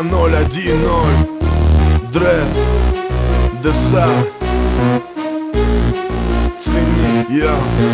2010 Дред, Десар, цени я.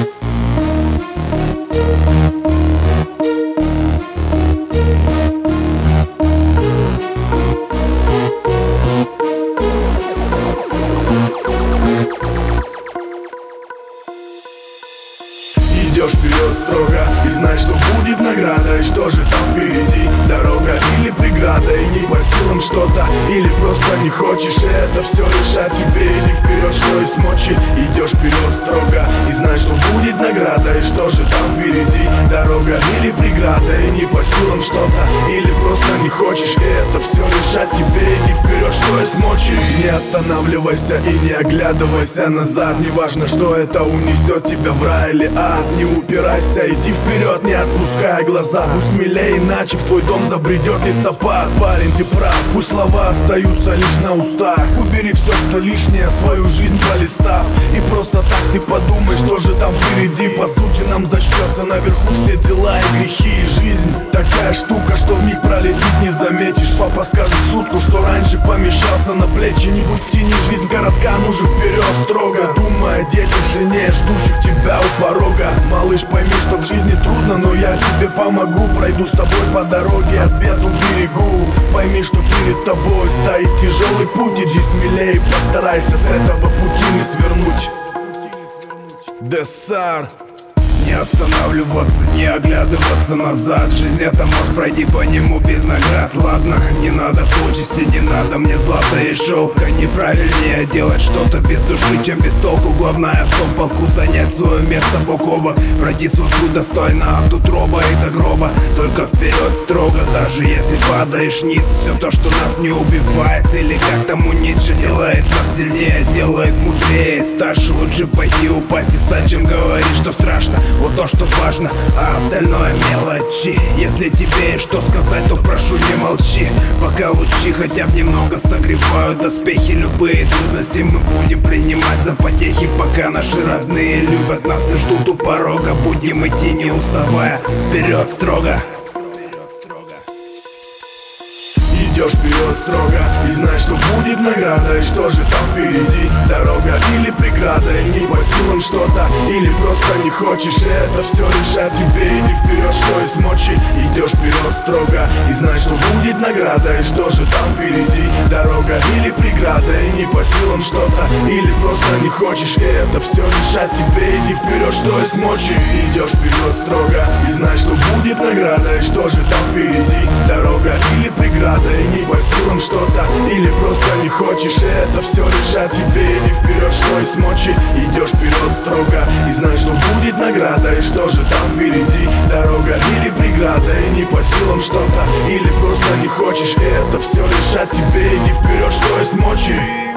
Идешь вперед строго и знай, что будет награда. И что же там впереди, дорога или преграда? И не по силам что-то, или просто не хочешь. И это все решать тебе, иди вперед, что есть мочи. Идешь вперед строго и знай, что будет награда. И что же там впереди, дорога или преграда? И не по силам что-то, или просто не хочешь. И это все решать тебе, иди вперед, что есть мочи. Не останавливайся и не оглядывайся назад. Неважно, что это унесет тебя в рай или ад. Не упирайся, иди вперед, не отпускай глаза. Будь смелее, иначе в твой дом забредет листопад. Парень, ты прав, пусть слова остаются лишь на устах. Убери все, что лишнее, свою жизнь пролистав. И просто так ты подумай, что же там впереди. По сути нам зачтется наверху все дела и грехи. И жизнь такая штука, что вмиг пролетит не заметишь. Папа скажет шутку, что раньше помещался на плечи. Не будь в тени, жизнь коротка, ну же вперед строго. Думай о детях, жене, ждущих тебя у порога. Малыш, пойми, что в жизни трудно, но я тебе помогу. Пройду с тобой по дороге, от бед уберегу. Пойми, что перед тобой стоит тяжелый путь. Иди смелее, постарайся с этого пути не свернуть. Десар. Не останавливаться, не оглядываться назад. Жизнь это мост, пройди по нему без наград. Ладно, не надо почести, не надо мне злата и шелка. Неправильнее делать что-то без души, чем без толку. Главное в том полку занять свое место бок о бок. Пройти свой путь достойно от утроба и до гроба. Только вперед строго, даже если падаешь ниц. Все то, что нас не убивает, или как тому Ницше, делает нас сильнее, делает мудрее. Старше лучше пойти упасть и встать, чем говорить, что страшно. Вот то, что важно, а остальное мелочи. Если тебе что сказать, то прошу не молчи. Пока лучи хотя бы немного согревают доспехи. Любые трудности мы будем принимать за потехи. Пока наши родные любят нас и ждут у порога. Будем идти не уставая, вперед строго. Идешь вперед строго и знай, что будет награда. И что же там впереди, дорога или преграда? И не по силам что-то, или просто не хочешь. И это все решать тебе, иди вперед, что есть мочи. Идешь вперед строго и знай, что будет награда. И что же там впереди, дорога или преграда? И не по силам что-то, или просто не хочешь. И это все решать тебе, иди вперед, что есть мочи. Идешь вперед строго и знай, что будет награда. И что же там впереди, дорога или преграда? И не по силам что-то, или просто не хочешь. И это все решать тебе, иди вперед, что есть мочи. Идешь вперед строго и знай, что будет награда. И что же там впереди, дорога или преграда? И не по силам что-то, или просто не хочешь. И это все решать тебе, иди вперед, что есть мочи.